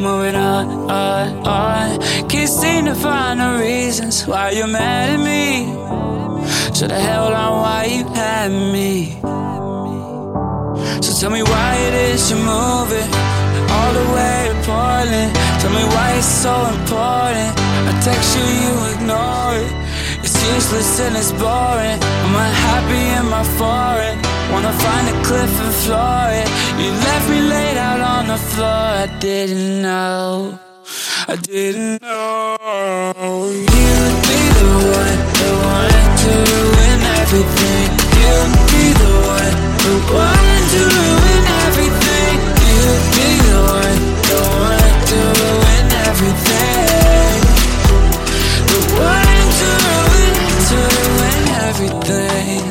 moving on. Can't seem to find the reasons why you're mad at me. Should've held on while you had me. So tell me why it is you're moving all the way to Portland. Tell me why it's so important. I text you, you ignore it. It's useless and it's boring. I'm unhappy in my foreign. Wanna find a cliff and floor it. You left me laid out on the floor. I didn't know, I didn't know. You'd be the one to ruin everything. You'd be the one to ruin everything. You'd be the one to ruin everything. The one to ruin everything.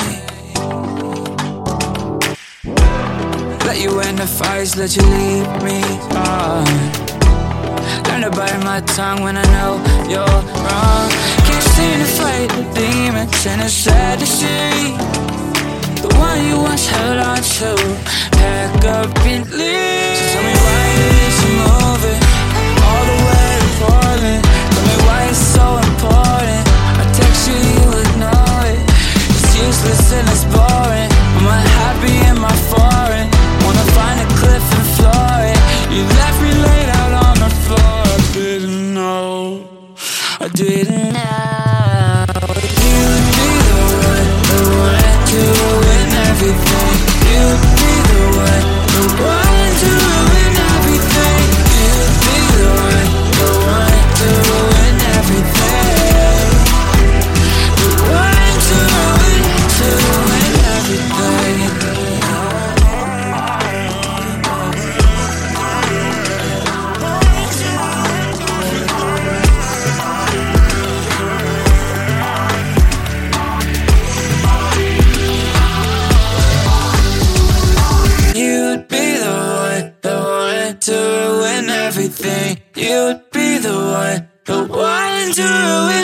Let you in the fights, let you leave me on. Learn to bite my tongue when I know you're wrong. Can't seem to fight the demons, and it's sad to see the one you once held on to pack up and leave. So tell me why it is you're moving all the way to Portland. Tell me why it's so important. I text you, you ignore it. It's useless and it's boring. I'm unhappy in my foreign. Wanna find a cliff and floor it. You left me laid out on the floor. I didn't know, I didn't know. You'd be the one to ruin everything. You'd be the one to ruin everything. You'd be the one to ruin everything. The one to ruin everything. You'd be the one to ruin everything. You'd be the one to ruin